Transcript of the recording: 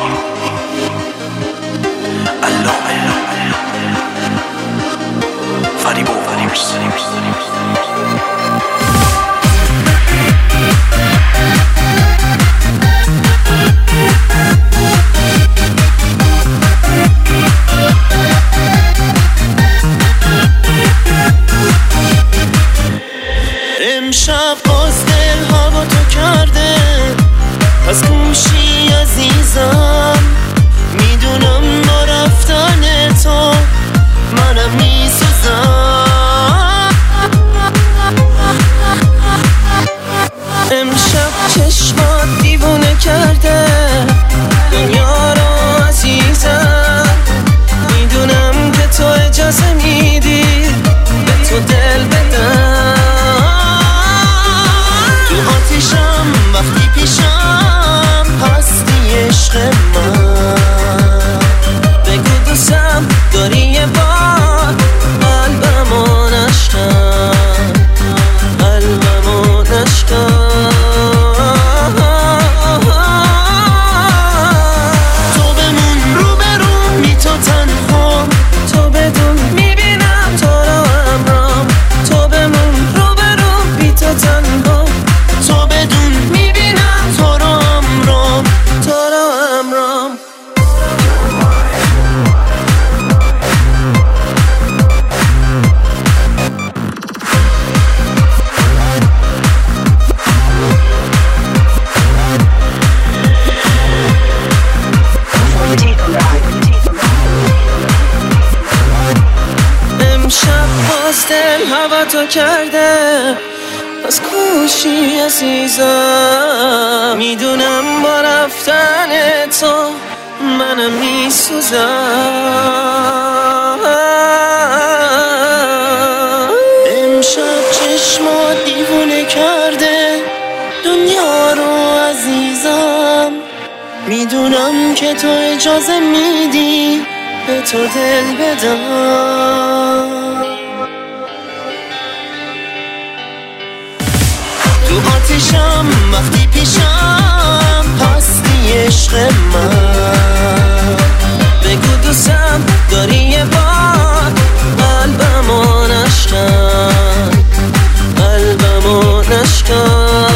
امشب باز دل هوا تو کرده از گوشی عزیزم، میدونم با رفتن تو منم میسوزم. امشب چشمات دیوونه کرده دنیا رو عزیزم، میدونم که تو اجازه میدی به تو دل بدم. تو آتیشم وقتی پیشم هستی عشق من، بگو دوستم داری یه بار قلبمو نشکن، قلبمو نشکن. تو بمون رو برون بی تو تنها، تو بدون میبینم تو رو همرام. تو بمون رو برون بی تو تنها، تو بدون میبینم تو رو همرام، تو رو همرام. امشب باز دل هوا تو کرده از گوشی عزیزم، میدونم با رفتن تو منم میسوزم. امشب چشمات دیوونه کرده دنیا رو عزیزم، میدونم که تو اجازه میدی به تو دل بدم. تو آتیشم وقتی پیشم هستی عشق من، بگو دوستم داری یه بار قلبمو نشکن، قلبمو نشکن.